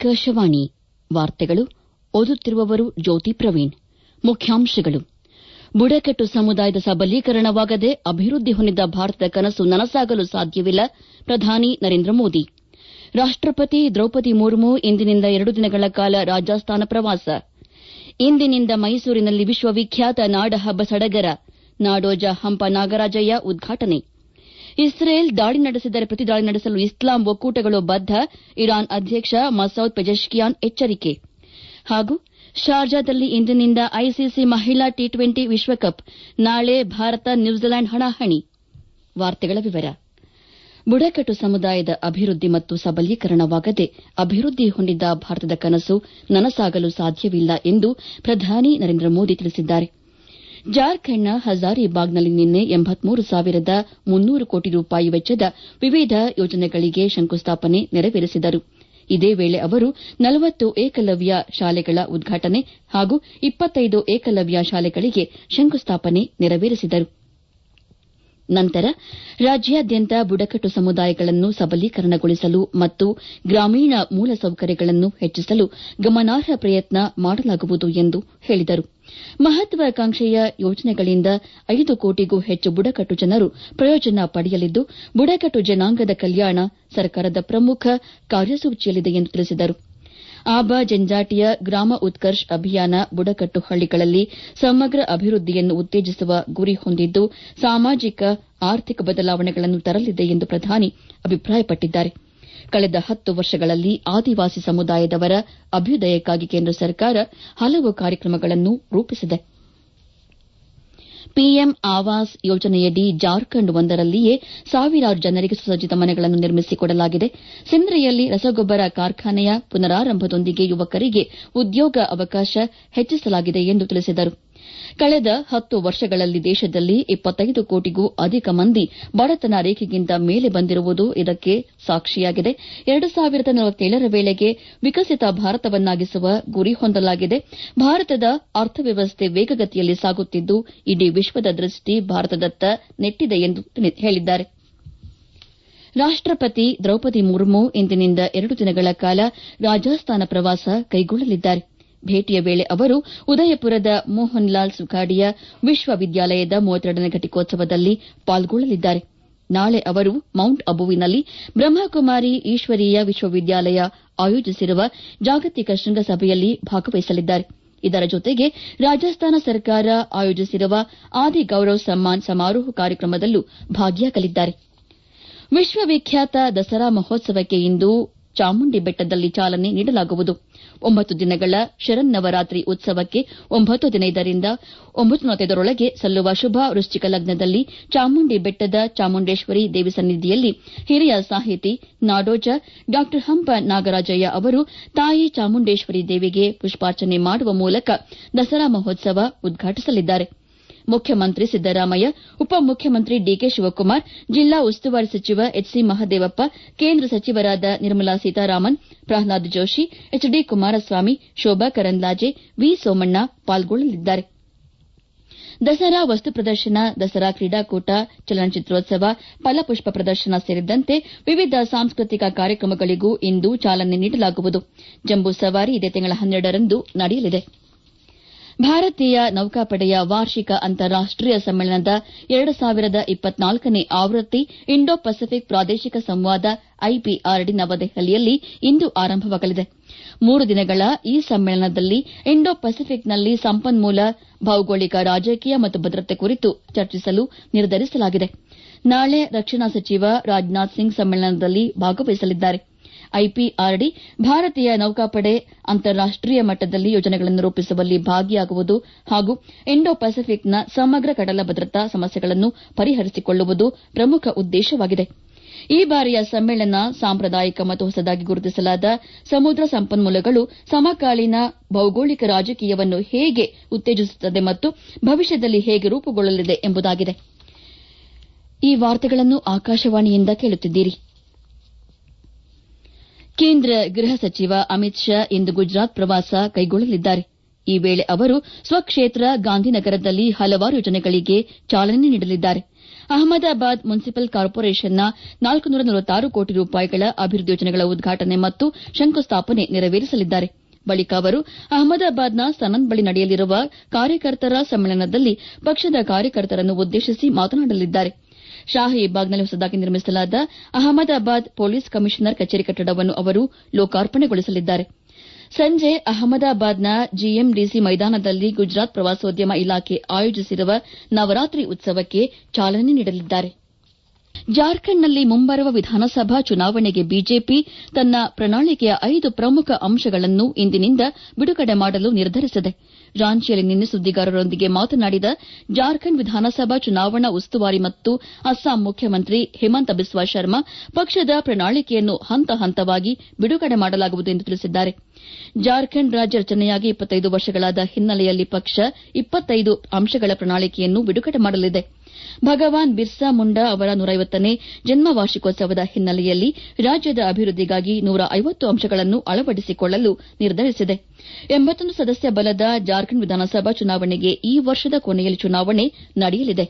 ಆಕಾಶವಾಣಿ ವಾರ್ತೆಗಳು ಓದುತ್ತಿರುವವರು ಜ್ಯೋತಿ ಪ್ರವೀಣ್. ಮುಖ್ಯಾಂಶಗಳು: ಬುಡಕಟ್ಟು ಸಮುದಾಯದ ಸಬಲೀಕರಣವಾಗದೆ ಅಭಿವೃದ್ಧಿ ಹೊಂದಿದ ಭಾರತದ ಕನಸು ನನಸಾಗಲು ಸಾಧ್ಯವಿಲ್ಲ. ಪ್ರಧಾನಿ ನರೇಂದ್ರ ಮೋದಿ. ರಾಷ್ಟಪತಿ ದ್ರೌಪದಿ ಮುರ್ಮು ಇಂದಿನಿಂದ 2 ದಿನಗಳ ಕಾಲ ರಾಜಸ್ಥಾನ ಪ್ರವಾಸ. ಇಂದಿನಿಂದ ಮೈಸೂರಿನಲ್ಲಿ ವಿಶ್ವವಿಖ್ಯಾತ ನಾಡಹಬ್ಬ ಸಡಗರ. ನಾಡೋಜ ಹಂಪ ನಾಗರಾಜಯ್ಯ ಉದ್ಘಾಟನೆ. ಇಸ್ರೇಲ್ ದಾಳಿ ನಡೆಸಿದರೆ ಪ್ರತಿದಾಳಿ ನಡೆಸಲು ಇಸ್ಲಾಂ ಒಕ್ಕೂಟಗಳು ಬದ್ಧ. ಇರಾನ್ ಅಧ್ಯಕ್ಷ ಮಸೌದ್ ಪೆಜೆಶ್ಕಿಯಾನ್ ಎಚ್ಚರಿಕೆ. ಹಾಗೂ ಶಾರ್ಜಾದಲ್ಲಿ ಇಂದಿನಿಂದ ಐಸಿಸಿ ಮಹಿಳಾ ಟಿ20 ವಿಶ್ವಕಪ್. ನಾಳೆ ಭಾರತ ನ್ಯೂಜಿಲೆಂಡ್ ಹಣಾಹಣಿ. ಬುಡಕಟ್ಟು ಸಮುದಾಯದ ಅಭಿವೃದ್ಧಿ ಮತ್ತು ಸಬಲೀಕರಣವಾಗದೆ ಅಭಿವೃದ್ಧಿ ಹೊಂದಿದ ಭಾರತದ ಕನಸು ನನಸಾಗಲು ಸಾಧ್ಯವಿಲ್ಲ ಎಂದು ಪ್ರಧಾನಿ ನರೇಂದ್ರ ಮೋದಿ ತಿಳಿಸಿದ್ದಾರೆ. ಜಾರ್ಖಂಡ್ನ ಹಜಾರಿಬಾಗ್ನಲ್ಲಿ ನಿನ್ನೆ 83,300 ಕೋಟಿ ರೂಪಾಯಿ ವೆಚ್ಚದ ವಿವಿಧ ಯೋಜನೆಗಳಿಗೆ ಶಂಕುಸ್ಥಾಪನೆ ನೆರವೇರಿಸಿದರು. ಇದೇ ವೇಳೆ ಅವರು 40 ಏಕಲವ್ಯ ಶಾಲೆಗಳ ಉದ್ಘಾಟನೆ ಹಾಗೂ 25 ಏಕಲವ್ಯ ಶಾಲೆಗಳಿಗೆ ಶಂಕುಸ್ಥಾಪನೆ ನೆರವೇರಿಸಿದರು. ನಂತರ ರಾಜ್ಯಾದ್ಯಂತ ಬುಡಕಟ್ಟು ಸಮುದಾಯಗಳನ್ನು ಸಬಲೀಕರಣಗೊಳಿಸಲು ಮತ್ತು ಗ್ರಾಮೀಣ ಮೂಲಸೌಕರ್ಯಗಳನ್ನು ಹೆಚ್ಚಿಸಲು ಗಮನಾರ್ಹ ಪ್ರಯತ್ನ ಮಾಡಲಾಗುವುದು ಎಂದು ಹೇಳಿದರು. ಮಹತ್ವಾಕಾಂಕ್ಷೆಯ ಯೋಜನೆಗಳಿಂದ 5 ಕೋಟಿಗೂ ಹೆಚ್ಚು ಬುಡಕಟ್ಟು ಜನರು ಪ್ರಯೋಜನ ಪಡೆಯಲಿದ್ದು, ಬುಡಕಟ್ಟು ಜನಾಂಗದ ಕಲ್ಯಾಣ ಸರ್ಕಾರದ ಪ್ರಮುಖ ಕಾರ್ಯಸೂಚಿಯಲ್ಲಿದೆ ಎಂದು ತಿಳಿಸಿದರು. ಆಬಾ ಜನಜಾತಿಯ ಗ್ರಾಮ ಉತ್ಕರ್ಷ್ ಅಭಿಯಾನ ಬುಡಕಟ್ಟು ಹಳ್ಳಿಗಳಲ್ಲಿ ಸಮಗ್ರ ಅಭಿವೃದ್ಧಿಯನ್ನು ಉತ್ತೇಜಿಸುವ ಗುರಿ ಹೊಂದಿದ್ದು, ಸಾಮಾಜಿಕ ಆರ್ಥಿಕ ಬದಲಾವಣೆಗಳನ್ನು ತರಲಿದೆ ಎಂದು ಪ್ರಧಾನಿ ಅಭಿಪ್ರಾಯಪಟ್ಟಿದ್ದಾರೆ. ಕಳೆದ 10 ವರ್ಷಗಳಲ್ಲಿ ಆದಿವಾಸಿ ಸಮುದಾಯದವರ ಅಭ್ಯುದಯಕ್ಕಾಗಿ ಕೇಂದ್ರ ಸರ್ಕಾರ ಹಲವು ಕಾರ್ಯಕ್ರಮಗಳನ್ನು ರೂಪಿಸಿದೆ. ಪಿಎಂ ಆವಾಸ್ ಯೋಜನೆಯಡಿ ಜಾರ್ಖಂಡ್ ಒಂದರಲ್ಲಿಯೇ ಸಾವಿರಾರು ಜನರಿಗೆ ಸುಸಜ್ಜಿತ ಮನೆಗಳನ್ನು ನಿರ್ಮಿಸಿಕೊಡಲಾಗಿದೆ. ಸಿಂದ್ರಿಯಲ್ಲಿ ರಸಗೊಬ್ಬರ ಕಾರ್ಖಾನೆಯ ಪುನರಾರಂಭದೊಂದಿಗೆ ಯುವಕರಿಗೆ ಉದ್ಯೋಗ ಅವಕಾಶ ಹೆಚ್ಚಿಸಲಾಗಿದೆ ಎಂದು ತಿಳಿಸಿದರು. ಕಳೆದ 10 ವರ್ಷಗಳಲ್ಲಿ ದೇಶದಲ್ಲಿ 25 ಕೋಟಿಗೂ ಅಧಿಕ ಮಂದಿ ಬಡತನ ರೇಖೆಗಿಂತ ಮೇಲೆ ಬಂದಿರುವುದು ಇದಕ್ಕೆ ಸಾಕ್ಷಿಯಾಗಿದೆ. 2047ರ ವೇಳೆಗೆ ವಿಕಸಿತ ಭಾರತವನ್ನಾಗಿಸುವ ಗುರಿ ಹೊಂದಲಾಗಿದೆ. ಭಾರತದ ಅರ್ಥವ್ಯವಸ್ಥೆ ವೇಗಗತಿಯಲ್ಲಿ ಸಾಗುತ್ತಿದ್ದು, ಇಡೀ ವಿಶ್ವದ ದೃಷ್ಟಿ ಭಾರತದತ್ತ ನೆಟ್ಟಿದೆ ಎಂದು ಹೇಳಿದ್ದಾರೆ. ರಾಷ್ಟಪತಿ ದ್ರೌಪದಿ ಮುರ್ಮು ಇಂದಿನಿಂದ 2 ದಿನಗಳ ಕಾಲ ರಾಜಸ್ಥಾನ ಪ್ರವಾಸ ಕೈಗೊಳ್ಳಲಿದ್ದಾರೆ. ಭೇಟಿಯ ವೇಳೆ ಅವರು ಉದಯಪುರದ ಮೋಹನ್ ಲಾಲ್ ಸುಖಾಡಿಯಾ ವಿಶ್ವವಿದ್ಯಾಲಯದ 32ನೇ ಘಟಿಕೋತ್ಸವದಲ್ಲಿ ಪಾಲ್ಗೊಳ್ಳಲಿದ್ದಾರೆ. ನಾಳೆ ಅವರು ಮೌಂಟ್ ಅಬುವಿನಲ್ಲಿ ಬ್ರಹ್ಮಕುಮಾರಿ ಈಶ್ವರೀಯ ವಿಶ್ವವಿದ್ಯಾಲಯ ಆಯೋಜಿಸಿರುವ ಜಾಗತಿಕ ಶೃಂಗಸಭೆಯಲ್ಲಿ ಭಾಗವಹಿಸಲಿದ್ದಾರೆ. ಇದರ ಜೊತೆಗೆ ರಾಜಸ್ಥಾನ ಸರ್ಕಾರ ಆಯೋಜಿಸಿರುವ ಆದಿ ಗೌರವ್ ಸಮ್ಮಾನ್ ಸಮಾರೋಹ ಕಾರ್ಯಕ್ರಮದಲ್ಲೂ ಭಾಗಿಯಾಗಲಿದ್ದಾರೆ. ವಿಶ್ವವಿಖ್ಯಾತ ದಸರಾ ಮಹೋತ್ಸವಕ್ಕೆ ಇಂದು ಚಾಮುಂಡಿ ಬೆಟ್ಟದಲ್ಲಿ ಚಾಲನೆ ನೀಡಲಾಗುವುದು. 9 ದಿನಗಳ ಶರನ್ನವರಾತ್ರಿ ಉತ್ಸವಕ್ಕೆ 9 ದಿನದಿಂದ 9:45ರೊಳಗೆ ಸಲ್ಲುವ ಶುಭ ವೃಶ್ಚಿಕ ಲಗ್ನದಲ್ಲಿ ಚಾಮುಂಡಿ ಬೆಟ್ಟದ ಚಾಮುಂಡೇಶ್ವರಿ ದೇವಿ ಸನ್ನಿಧಿಯಲ್ಲಿ ಹಿರಿಯ ಸಾಹಿತಿ ನಾಡೋಜ ಡಾ ಹಂಪ ನಾಗರಾಜಯ್ಯ ಅವರು ತಾಯಿ ಚಾಮುಂಡೇಶ್ವರಿ ದೇವಿಗೆ ಪುಷ್ಪಾರ್ಚನೆ ಮಾಡುವ ಮೂಲಕ ದಸರಾ ಮಹೋತ್ಸವ ಉದ್ಘಾಟಿಸಲಿದ್ದಾರೆ. ಮುಖ್ಯಮಂತ್ರಿ ಸಿದ್ದರಾಮಯ್ಯ, ಉಪಮುಖ್ಯಮಂತ್ರಿ ಡಿಕೆ ಶಿವಕುಮಾರ್, ಜಿಲ್ಲಾ ಉಸ್ತುವಾರಿ ಸಚಿವ ಎಚ್ಸಿ ಮಹದೇವಪ್ಪ, ಕೇಂದ್ರ ಸಚಿವರಾದ ನಿರ್ಮಲಾ ಸೀತಾರಾಮನ್, ಪ್ರಹ್ಲಾದ್ ಜೋಶಿ, ಎಚ್ಡಿ ಕುಮಾರಸ್ವಾಮಿ, ಶೋಭಾ ಕರಂದ್ಲಾಜೆ, ವಿ ಸೋಮಣ್ಣ ಪಾಲ್ಗೊಳ್ಳಲಿದ್ದಾರೆ. ದಸರಾ ವಸ್ತು ಪ್ರದರ್ಶನ, ದಸರಾ ಕ್ರೀಡಾಕೂಟ, ಚಲನಚಿತ್ರೋತ್ಸವ, ಫಲಪುಷ್ಪ ಪ್ರದರ್ಶನ ಸೇರಿದಂತೆ ವಿವಿಧ ಸಾಂಸ್ಕೃತಿಕ ಕಾರ್ಯಕ್ರಮಗಳಿಗೂ ಇಂದು ಚಾಲನೆ ನೀಡಲಾಗುವುದು. ಜಂಬೂ ಸವಾರಿ ಇದೇ ತಿಂಗಳ 12ರಂದು ನಡೆಯಲಿದೆ. ಭಾರತೀಯ ನೌಕಾಪಡೆಯ ವಾರ್ಷಿಕ ಅಂತಾರಾಷ್ಟೀಯ ಸಮ್ಮೇಳನದ 2024ನೇ ಆವೃತ್ತಿ ಇಂಡೋ ಪೆಸಿಫಿಕ್ ಪ್ರಾದೇಶಿಕ ಸಂವಾದ ಐಪಿಆರ್ಡಿ ನವದೆಹಲಿಯಲ್ಲಿ ಇಂದು ಆರಂಭವಾಗಲಿದೆ. 3 ದಿನಗಳ ಈ ಸಮ್ಮೇಳನದಲ್ಲಿ ಇಂಡೋ ಪೆಸಿಫಿಕ್ನಲ್ಲಿ ಸಂಪನ್ಮೂಲ, ಭೌಗೋಳಿಕ, ರಾಜಕೀಯ ಮತ್ತು ಭದ್ರತೆ ಕುರಿತು ಚರ್ಚಿಸಲು ನಿರ್ಧರಿಸಲಾಗಿದೆ. ನಾಳೆ ರಕ್ಷಣಾ ಸಚಿವ ರಾಜನಾಥ್ ಸಿಂಗ್ ಸಮ್ಮೇಳನದಲ್ಲಿ ಭಾಗವಹಿಸಲಿದ್ದಾರೆ. ಐಪಿಆರ್ಡಿ ಭಾರತೀಯ ನೌಕಾಪಡೆ ಅಂತಾರಾಷ್ಟೀಯ ಮಟ್ಟದಲ್ಲಿ ಯೋಜನೆಗಳನ್ನು ರೂಪಿಸುವಲ್ಲಿ ಭಾಗಿಯಾಗುವುದು ಹಾಗೂ ಇಂಡೋ ಪೆಸಿಫಿಕ್ನ ಸಮಗ್ರ ಕಡಲ ಭದ್ರತಾ ಸಮಸ್ಯೆಗಳನ್ನು ಪರಿಹರಿಸಿಕೊಳ್ಳುವುದು ಪ್ರಮುಖ ಉದ್ದೇಶವಾಗಿದೆ. ಈ ಬಾರಿಯ ಸಮ್ಮೇಳನ ಸಾಂಪ್ರದಾಯಿಕ ಮತ್ತು ಹೊಸದಾಗಿ ಗುರುತಿಸಲಾದ ಸಮುದ್ರ ಸಂಪನ್ಮೂಲಗಳು ಸಮಕಾಲೀನ ಭೌಗೋಳಿಕ ರಾಜಕೀಯವನ್ನು ಹೇಗೆ ಉತ್ತೇಜಿಸುತ್ತದೆ ಮತ್ತು ಭವಿಷ್ಯದಲ್ಲಿ ಹೇಗೆ ರೂಪುಗೊಳ್ಳಲಿದೆ ಎಂಬುದಾಗಿದೆ. ಈ ವಾರ್ತೆಗಳನ್ನು ಆಕಾಶವಾಣಿಯಿಂದ ಕೇಳುತ್ತಿದ್ದೀರಿ. ಕೇಂದ್ರ ಗೃಹ ಸಚಿವ ಅಮಿತ್ ಶಾ ಇಂದು ಗುಜರಾತ್ ಪ್ರವಾಸ ಕೈಗೊಳ್ಳಲಿದ್ದಾರೆ. ಈ ವೇಳೆ ಅವರು ಸ್ವಕ್ಷೇತ್ರ ಗಾಂಧಿನಗರದಲ್ಲಿ ಹಲವಾರು ಯೋಜನೆಗಳಿಗೆ ಚಾಲನೆ ನೀಡಲಿದ್ದಾರೆ. ಅಹಮದಾಬಾದ್ ಮುನ್ಸಿಪಲ್ ಕಾರ್ಪೊರೇಷನ್ನ 446 ಕೋಟಿ ರೂಪಾಯಿಗಳ ಅಭಿವೃದ್ಧಿ ಯೋಜನೆಗಳ ಉದ್ಘಾಟನೆ ಮತ್ತು ಶಂಕುಸ್ಥಾಪನೆ ನೆರವೇರಿಸಲಿದ್ದಾರೆ. ಬಳಿಕ ಅವರು ಅಹಮದಾಬಾದ್ನ ಸನನ್ ಬಳಿ ನಡೆಯಲಿರುವ ಕಾರ್ಯಕರ್ತರ ಸಮ್ಮೇಳನದಲ್ಲಿ ಪಕ್ಷದ ಕಾರ್ಯಕರ್ತರನ್ನು ಉದ್ದೇಶಿಸಿ ಮಾತನಾಡಲಿದ್ದಾರೆ. ಶಾಹಿಬಾಗ್ನಲ್ಲಿ ಹೊಸದಾಗಿ ನಿರ್ಮಿಸಲಾದ ಅಹಮದಾಬಾದ್ ಪೊಲೀಸ್ ಕಮಿಷನರ್ ಕಚೇರಿ ಕಟ್ಟಡವನ್ನು ಅವರು ಲೋಕಾರ್ಪಣೆಗೊಳಿಸಲಿದ್ದಾರೆ. ಸಂಜೆ ಅಹಮದಾಬಾದ್ನ ಜಿಎಂಡಿಸಿ ಮೈದಾನದಲ್ಲಿ ಗುಜರಾತ್ ಪ್ರವಾಸೋದ್ಯಮ ಇಲಾಖೆ ಆಯೋಜಿಸಿರುವ ನವರಾತ್ರಿ ಉತ್ಸವಕ್ಕೆ ಚಾಲನೆ ನೀಡಲಿದ್ದಾರೆ. ಜಾರ್ಖಂಡ್ನಲ್ಲಿ ಮುಂಬರುವ ವಿಧಾನಸಭಾ ಚುನಾವಣೆಗೆ ಬಿಜೆಪಿ ತನ್ನ ಪ್ರಣಾಳಿಕೆಯ 5 ಪ್ರಮುಖ ಅಂಶಗಳನ್ನು ಇಂದಿನಿಂದ ಬಿಡುಗಡೆ ಮಾಡಲು ನಿರ್ಧರಿಸಿದೆ. ರಾಂಚಿಯಲ್ಲಿ ನಿನ್ನೆ ಸುದ್ದಿಗಾರರೊಂದಿಗೆ ಮಾತನಾಡಿದ ಜಾರ್ಖಂಡ್ ವಿಧಾನಸಭಾ ಚುನಾವಣಾ ಉಸ್ತುವಾರಿ ಮತ್ತು ಅಸ್ಸಾಂ ಮುಖ್ಯಮಂತ್ರಿ ಹಿಮಂತ ಬಿಸ್ವಾ ಶರ್ಮಾ, ಪಕ್ಷದ ಪ್ರಣಾಳಿಕೆಯನ್ನು ಹಂತ ಹಂತವಾಗಿ ಬಿಡುಗಡೆ ಮಾಡಲಾಗುವುದು ಎಂದು ತಿಳಿಸಿದ್ದಾರೆ. ಜಾರ್ಖಂಡ್ ರಾಜ್ಯ ರಚನೆಯಾಗಿ 25 ವರ್ಷಗಳಾದ ಹಿನ್ನೆಲೆಯಲ್ಲಿ ಪಕ್ಷ 25 ಅಂಶಗಳ ಪ್ರಣಾಳಿಕೆಯನ್ನು ಬಿಡುಗಡೆ ಮಾಡಲಿದೆ. ಭಗವಾನ್ ಬಿರ್ಸಾ ಮುಂಡಾ ಅವರ 150ನೇ ಜನ್ಮ ವಾರ್ಷಿಕೋತ್ಸವದ ಹಿನ್ನೆಲೆಯಲ್ಲಿ ರಾಜ್ಯದ ಅಭಿವೃದ್ಧಿಗಾಗಿ 150 ಅಂಶಗಳನ್ನು ಅಳವಡಿಸಿಕೊಳ್ಳಲು ನಿರ್ಧರಿಸಿದೆ. 81 ಸದಸ್ಯ ಬಲದ ಜಾರ್ಖಂಡ್ ವಿಧಾನಸಭಾ ಚುನಾವಣೆಗೆ ಈ ವರ್ಷದ ಕೊನೆಯಲ್ಲಿ ಚುನಾವಣೆ ನಡೆಯಲಿದೆ.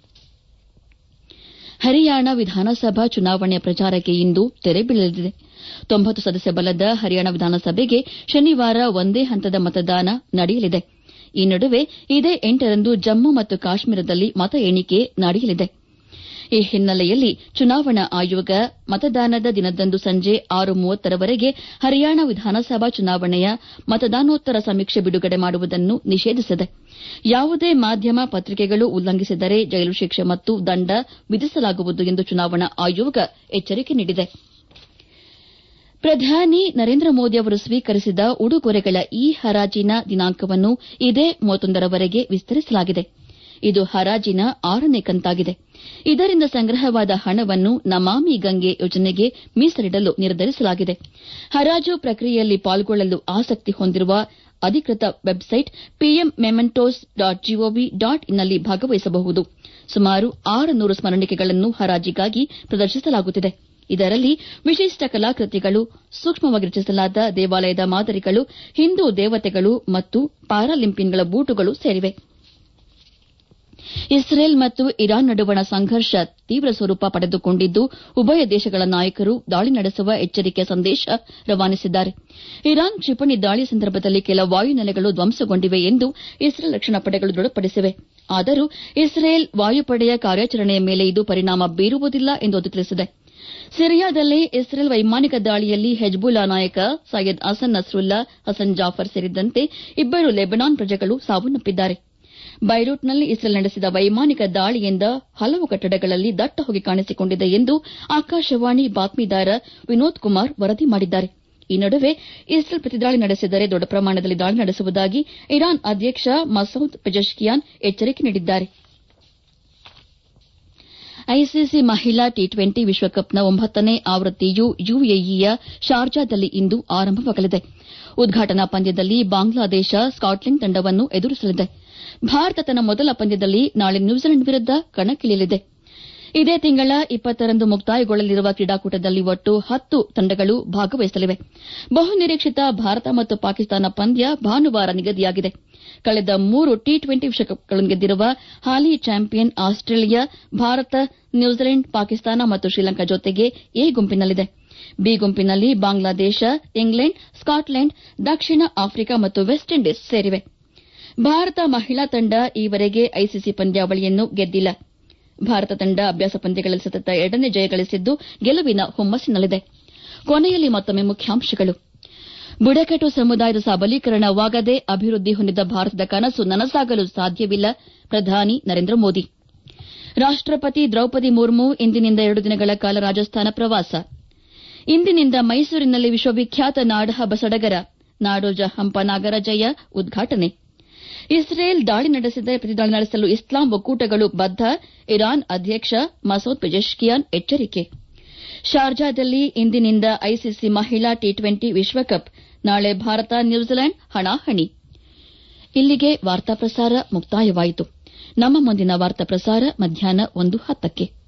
ಹರಿಯಾಣ ವಿಧಾನಸಭಾ ಚುನಾವಣೆಯ ಪ್ರಚಾರಕ್ಕೆ ಇಂದು ತೆರೆ ಬೀಳಲಿದೆ. 90 ಸದಸ್ಯ ಬಲದ ಹರಿಯಾಣ ವಿಧಾನಸಭೆಗೆ ಶನಿವಾರ ಒಂದೇ ಹಂತದ ಮತದಾನ ನಡೆಯಲಿದೆ. ಈ ನಡುವೆ ಇದೇ 8ರಂದು ಜಮ್ಮು ಮತ್ತು ಕಾಶ್ಮೀರದಲ್ಲಿ ಮತ ಎಣಿಕೆ ನಡೆಯಲಿದೆ. ಈ ಹಿನ್ನೆಲೆಯಲ್ಲಿ ಚುನಾವಣಾ ಆಯೋಗ ಮತದಾನದ ದಿನದಂದು ಸಂಜೆ 6:30ರವರೆಗೆ ಹರಿಯಾಣ ವಿಧಾನಸಭಾ ಚುನಾವಣೆಯ ಮತದಾನೋತ್ತರ ಸಮೀಕ್ಷೆ ಬಿಡುಗಡೆ ಮಾಡುವುದನ್ನು ನಿಷೇಧಿಸಿದೆ. ಯಾವುದೇ ಮಾಧ್ಯಮ ಪತ್ರಿಕೆಗಳು ಉಲ್ಲಂಘಿಸಿದರೆ ಜೈಲು ಶಿಕ್ಷೆ ಮತ್ತು ದಂಡ ವಿಧಿಸಲಾಗುವುದು ಎಂದು ಚುನಾವಣಾ ಆಯೋಗ ಎಚ್ಚರಿಕೆ ನೀಡಿದೆ. ಪ್ರಧಾನಿ ನರೇಂದ್ರ ಮೋದಿ ಅವರು ಸ್ವೀಕರಿಸಿದ ಉಡುಗೊರೆಗಳ ಈ ಹರಾಜಿನ ದಿನಾಂಕವನ್ನು ಇದೇ 31ರವರೆಗೆ ವಿಸ್ತರಿಸಲಾಗಿದೆ. ಇದು ಹರಾಜಿನ 6ನೇ ಕಂತಾಗಿದೆ. ಇದರಿಂದ ಸಂಗ್ರಹವಾದ ಹಣವನ್ನು ನಮಾಮಿ ಗಂಗೆ ಯೋಜನೆಗೆ ಮೀಸಲಿಡಲು ನಿರ್ಧರಿಸಲಾಗಿದೆ. ಹರಾಜು ಪ್ರಕ್ರಿಯೆಯಲ್ಲಿ ಪಾಲ್ಗೊಳ್ಳಲು ಆಸಕ್ತಿ ಹೊಂದಿರುವ ಅಧಿಕೃತ ವೆಬ್ಸೈಟ್ pmmementos.gov.in ನಲ್ಲಿ ಭಾಗವಹಿಸಬಹುದು. ಸುಮಾರು 600 ಸ್ಮರಣಿಕೆಗಳನ್ನು ಹರಾಜಿಗಾಗಿ ಪ್ರದರ್ಶಿಸಲಾಗುತ್ತಿದೆ. ಇದರಲ್ಲಿ ವಿಶಿಷ್ಟ ಕಲಾಕೃತಿಗಳು, ಸೂಕ್ಷ್ಮವಾಗಿ ರಚಿಸಲಾದ ದೇವಾಲಯದ ಮಾದರಿಗಳು, ಹಿಂದೂ ದೇವತೆಗಳು ಮತ್ತು ಪ್ಯಾರಾಲಿಂಪಿಯನ್ಗಳ ಬೂಟುಗಳು ಸೇರಿವೆ. ಇಸ್ರೇಲ್ ಮತ್ತು ಇರಾನ್ ನಡುವಣ ಸಂಘರ್ಷ ತೀವ್ರ ಸ್ವರೂಪ ಪಡೆದುಕೊಂಡಿದ್ದು, ಉಭಯ ದೇಶಗಳ ನಾಯಕರು ದಾಳಿ ನಡೆಸುವ ಎಚ್ಚರಿಕೆಯ ಸಂದೇಶ ರವಾನಿಸಿದ್ದಾರೆ. ಇರಾನ್ ಕ್ಷಿಪಣಿ ದಾಳಿ ಸಂದರ್ಭದಲ್ಲಿ ಕೆಲ ವಾಯುನೆಲೆಗಳು ಧ್ವಂಸಗೊಂಡಿವೆ ಎಂದು ಇಸ್ರೇಲ್ ರಕ್ಷಣಾ ಪಡೆಗಳು ದೃಢಪಡಿಸಿವೆ. ಆದರೂ ಇಸ್ರೇಲ್ ವಾಯುಪಡೆಯ ಕಾರ್ಯಾಚರಣೆಯ ಮೇಲೆ ಇದು ಪರಿಣಾಮ ಬೀರುವುದಿಲ್ಲ ಎಂದು ಅದು ತಿಳಿಸಿದೆ. ಸಿರಿಯಾದಲ್ಲಿ ಇಸ್ರೇಲ್ ವೈಮಾನಿಕ ದಾಳಿಯಲ್ಲಿ ಹೆಜ್ಬುಲ್ಲಾ ನಾಯಕ ಸೈಯದ್ ಹಸನ್ ನಸ್ರುಲ್ಲಾ ಹಸನ್ ಜಾಫರ್ ಸೇರಿದಂತೆ 2 ಲೆಬನಾನ್ ಪ್ರಜೆಗಳು ಸಾವನ್ನಪ್ಪಿದ್ದಾರೆ. ಬೈರೂಟ್ನಲ್ಲಿ ಇಸ್ರೇಲ್ ನಡೆಸಿದ ವೈಮಾನಿಕ ದಾಳಿಯಿಂದ ಹಲವು ಕಟ್ಟಡಗಳಲ್ಲಿ ದಟ್ಟ ಹೊಗೆ ಕಾಣಿಸಿಕೊಂಡಿದೆ ಎಂದು ಆಕಾಶವಾಣಿ ಬಾತ್ಮೀದಾರ ವಿನೋದ್ ಕುಮಾರ್ ವರದಿ ಮಾಡಿದ್ದಾರೆ. ಈ ನಡುವೆ ಇಸ್ರೇಲ್ ಪ್ರತಿದಾಳಿ ನಡೆಸಿದರೆ ದೊಡ್ಡ ಪ್ರಮಾಣದಲ್ಲಿ ದಾಳಿ ನಡೆಸುವುದಾಗಿ ಇರಾನ್ ಅಧ್ಯಕ್ಷ ಮಸೌದ್ ಪೆಜೆಶ್ಕಿಯಾನ್ ಎಚ್ಚರಿಕೆ ನೀಡಿದ್ದಾರೆ. ಐಸಿಸಿ ಮಹಿಳಾ ಟಿ20 ವಿಶ್ವಕಪ್ನ 9ನೇ ಆವೃತ್ತಿಯು ಯುಎಇಯ ಶಾರ್ಜಾದಲ್ಲಿ ಇಂದು ಆರಂಭವಾಗಲಿದೆ. ಉದ್ಘಾಟನಾ ಪಂದ್ಯದಲ್ಲಿ ಬಾಂಗ್ಲಾದೇಶ ಸ್ಕಾಟ್ಲೆಂಡ್ ತಂಡವನ್ನು ಎದುರಿಸಲಿದೆ. ಭಾರತ ತನ್ನ ಮೊದಲ ಪಂದ್ಯದಲ್ಲಿ ನಾಳೆ ನ್ಯೂಜಿಲೆಂಡ್ ವಿರುದ್ದ ಕಣಕ್ಕಿಳಿಯಲಿದೆ. ಇದೇ ತಿಂಗಳ 20ರಂದು ಮುಕ್ತಾಯಗೊಳ್ಳಲಿರುವ ಕ್ರೀಡಾಕೂಟದಲ್ಲಿ ಒಟ್ಟು 10 ತಂಡಗಳು ಭಾಗವಹಿಸಲಿವೆ. ಬಹುನಿರೀಕ್ಷಿತ ಭಾರತ ಮತ್ತು ಪಾಕಿಸ್ತಾನ ಪಂದ್ಯ ಭಾನುವಾರ ನಿಗದಿಯಾಗಿದೆ. ಕಳೆದ 3 ಟಿ20 ವಿಶ್ವಕಪ್ಗಳನ್ನು ಗೆದ್ದಿರುವ ಹಾಲಿ champion Australia, Bharat, New Zealand, Pakistan ಮತ್ತು ಶ್ರೀಲಂಕಾ ಜೊತೆಗೆ ಎ ಗುಂಪಿನಲ್ಲಿದೆ. ಬಿ ಗುಂಪಿನಲ್ಲಿ ಬಾಂಗ್ಲಾದೇಶ, ಇಂಗ್ಲೆಂಡ್, ಸ್ಕಾಟ್ಲೆಂಡ್, ದಕ್ಷಿಣ ಆಫ್ರಿಕಾ ಮತ್ತು ವೆಸ್ಟ್ ಇಂಡೀಸ್ ಸೇರಿವೆ. ಭಾರತ ಮಹಿಳಾ ತಂಡ ಈವರೆಗೆ ಐಸಿಸಿ ಪಂದ್ಯಾವಳಿಯನ್ನು ಗೆದ್ದಿಲ್ಲ. ಭಾರತ ತಂಡ ಅಭ್ಯಾಸ ಪಂದ್ಯಗಳಲ್ಲಿ ಸತತ 2ನೇ ಜಯ ಗಳಿಸಿದ್ದು ಗೆಲುವಿನ ಹುಮ್ಮಸ್ಸಿನಲ್ಲಿದೆ. ಕೊನೆಯಲ್ಲಿ ಮತ್ತೊಮ್ಮೆ ಮುಖ್ಯಾಂಶಗಳು. ಬುಡಕಟ್ಟು ಸಮುದಾಯದ ಸಬಲೀಕರಣವಾಗದೆ ಅಭಿವೃದ್ಧಿ ಹೊಂದಿದ ಭಾರತದ ಕನಸು ನನಸಾಗಲು ಸಾಧ್ಯವಿಲ್ಲ, ಪ್ರಧಾನಿ ನರೇಂದ್ರ ಮೋದಿ. ರಾಷ್ಟಪತಿ ದ್ರೌಪದಿ ಮುರ್ಮು ಇಂದಿನಿಂದ 2 ದಿನಗಳ ಕಾಲ ರಾಜಸ್ಥಾನ ಪ್ರವಾಸ. ಇಂದಿನಿಂದ ಮೈಸೂರಿನಲ್ಲಿ ವಿಶ್ವವಿಖ್ಯಾತ ನಾಡಹಬ್ಬ ಸಡಗರ, ನಾಡೋಜ ಹಂಪನಾಗರ ಜಯ ಉದ್ಘಾಟನೆ. ಇಸ್ರೇಲ್ ದಾಳಿ ನಡೆಸಿದರೆ ಪ್ರತಿದಾಳಿ ನಡೆಸಲು ಇಸ್ಲಾಂ ಒಕ್ಕೂಟಗಳು ಬದ್ಧ, ಇರಾನ್ ಅಧ್ಯಕ್ಷ ಮಸೌದ್ ಪೆಜೆಶ್ಕಿಯಾನ್ ಎಚ್ಚರಿಕೆ. ಶಾರ್ಜಾದಲ್ಲಿ ಇಂದಿನಿಂದ ಐಸಿಸಿ ಮಹಿಳಾ ಟಿ20 ವಿಶ್ವಕಪ್, ನಾಳೆ ಭಾರತ ನ್ಯೂಜಿಲೆಂಡ್ ಹಣಾಹಣಿ. ಇಲ್ಲಿಗೆ ವಾರ್ತಾ ಪ್ರಸಾರ ಮುಕ್ತಾಯವಾಯಿತು. ನಮ್ಮ ಮುಂದಿನ ವಾರ್ತಾ ಪ್ರಸಾರ ಮಧ್ಯಾಹ್ನ 1:10ಕ್ಕೆ.